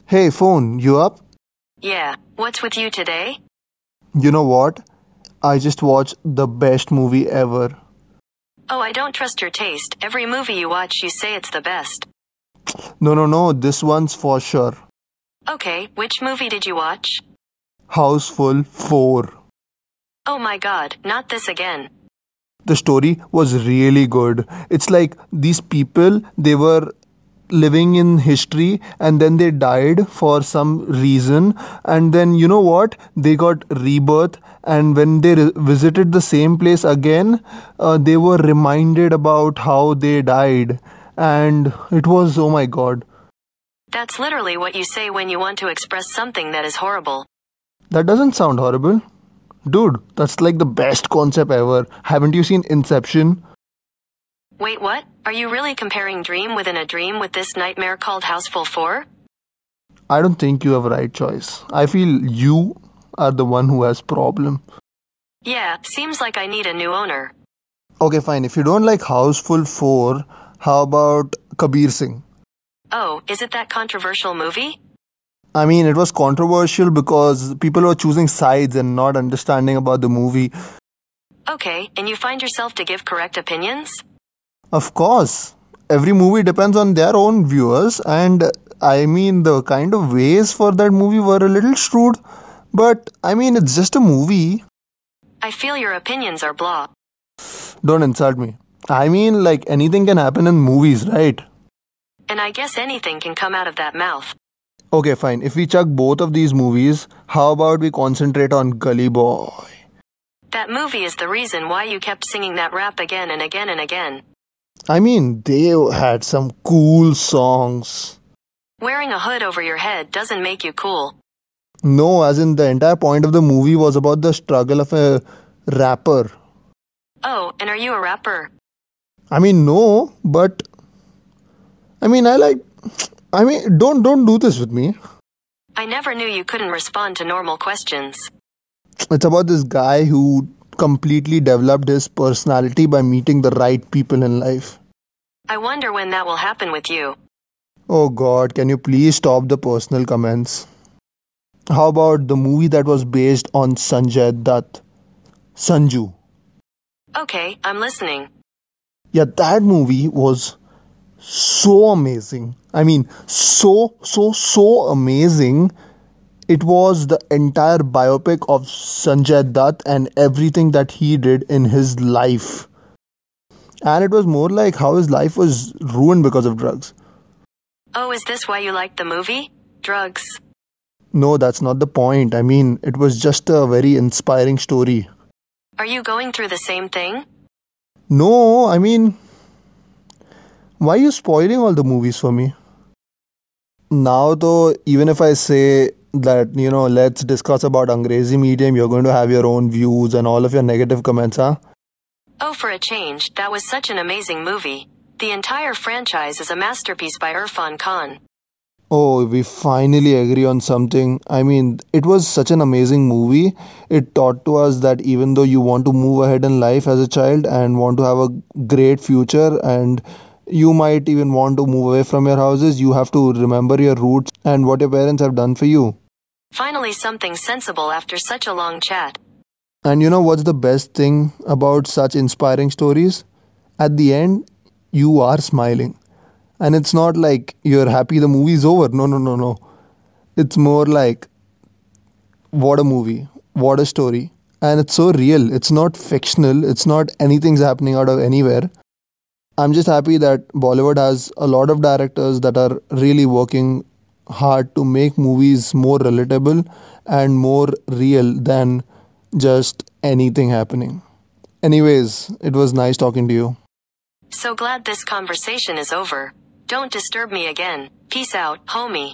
Hey phone, you up? Yeah, what's with you today? You know what? I just watched the best movie ever. Oh, I don't trust your taste. Every movie you watch, you say it's the best. No, this one's for sure. Okay, which movie did you watch? Houseful 4. Oh my god, not this again. The story was really good. It's like these people, they were living in history and then they died for some reason, and then you know what, they got rebirth, and when they visited the same place again, they were reminded about how they died, and it was, oh my god. That's literally what you say when you want to express something that is horrible. That doesn't sound horrible. Dude, that's like the best concept ever. Haven't you seen Inception? Wait, what? Are you really comparing Dream Within a Dream with this nightmare called Houseful 4? I don't think you have a right choice. I feel you are the one who has problem. Yeah, seems like I need a new owner. Okay, fine. If you don't like Houseful 4, how about Kabir Singh? Oh, is it that controversial movie? I mean, it was controversial because people were choosing sides and not understanding about the movie. Okay, and you find yourself to give correct opinions? Of course, every movie depends on their own viewers, and I mean, the kind of ways for that movie were a little shrewd, but I mean, it's just a movie. I feel your opinions are blah. Don't insult me. I mean, like anything can happen in movies, right? And I guess anything can come out of that mouth. Okay, fine. If we chuck both of these movies, how about we concentrate on Gully Boy? That movie is the reason why you kept singing that rap again and again and again. I mean, they had some cool songs. Wearing a hood over your head doesn't make you cool. No, as in the entire point of the movie was about the struggle of a rapper. Oh, and are you a rapper? I mean, no, but I mean, don't do this with me. I never knew you couldn't respond to normal questions. It's about this guy who completely developed his personality by meeting the right people in life. I wonder when that will happen with you. Oh god, can you please stop the personal comments? How about the movie that was based on Sanjay Dutt? Sanju. Okay, I'm listening. Yeah, that movie was so amazing. I mean, so amazing. It was the entire biopic of Sanjay Dutt and everything that he did in his life. And it was more like how his life was ruined because of drugs. Oh, is this why you liked the movie? Drugs. No, that's not the point. I mean, it was just a very inspiring story. Are you going through the same thing? No, I mean, why are you spoiling all the movies for me? Now, though, even if I say that, let's discuss about Angrezi Medium, you're going to have your own views and all of your negative comments, huh? Oh, for a change, that was such an amazing movie. The entire franchise is a masterpiece by Irfan Khan. Oh, we finally agree on something. I mean, it was such an amazing movie. It taught to us that even though you want to move ahead in life as a child and want to have a great future, and you might even want to move away from your houses, you have to remember your roots and what your parents have done for you. Finally, something sensible after such a long chat. And you know what's the best thing about such inspiring stories? At the end, you are smiling. And it's not like you're happy the movie's over. No. It's more like, what a movie, what a story. And it's so real. It's not fictional. It's not anything's happening out of anywhere. I'm just happy that Bollywood has a lot of directors that are really working hard to make movies more relatable and more real than just anything happening. Anyways, it was nice talking to you. So glad this conversation is over. Don't disturb me again. Peace out, homie.